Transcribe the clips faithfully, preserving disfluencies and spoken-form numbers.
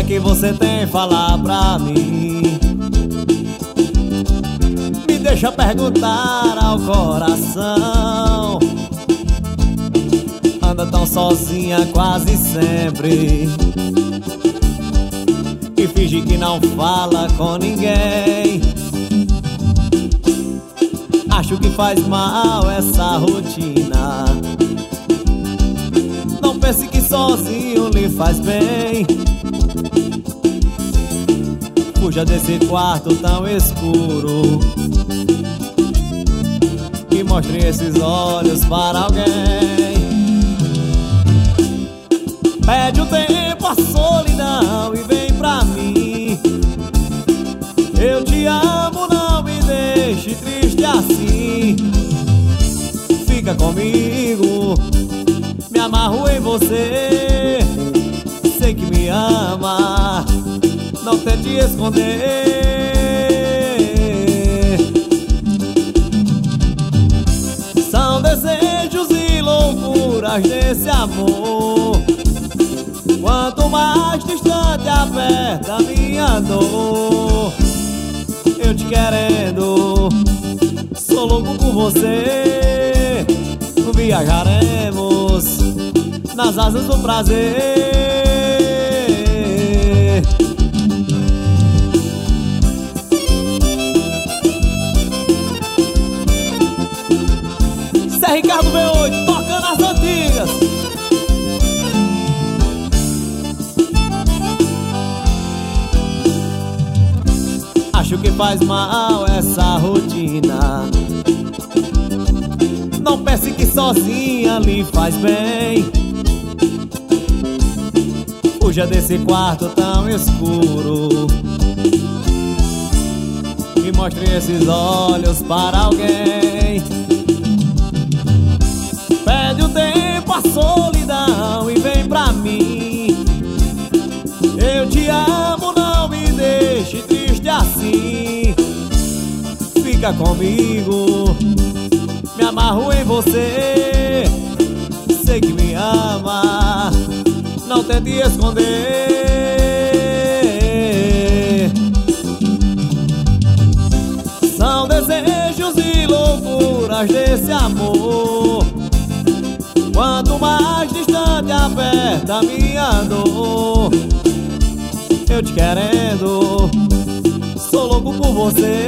que você tem a falar pra mim? Me deixa perguntar ao coração. Anda tão sozinha quase sempre e finge que não fala com ninguém. Acho que faz mal essa rotina. Não pense que sozinho lhe faz bem. Fuja desse quarto tão escuro e mostre esses olhos para alguém. Pede o tempo, a solidão e vem pra mim. Eu te amo, não me deixe triste assim. Fica comigo, me amarro em você. Sei que me ama, não tente esconder. São desejos e loucuras desse amor. Quanto mais distante aperta minha dor. Eu te querendo, sou louco por você. Viajaremos nas asas do prazer. Zé Ricardo V oito, tocando as antigas. Acho que faz mal essa rotina. Não pense que sozinha lhe faz bem. Fuja desse quarto tão escuro e mostre esses olhos para alguém. Pede o tempo, a solidão e vem pra mim. Eu te amo, não me deixe triste assim. Fica comigo, me amarro em você. Sei que me ama, não tente esconder. São desejos e loucuras desse amor. Quanto mais distante aperta minha dor. Eu te querendo, sou louco por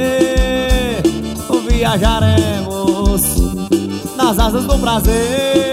você. Viajaremos nas asas do prazer.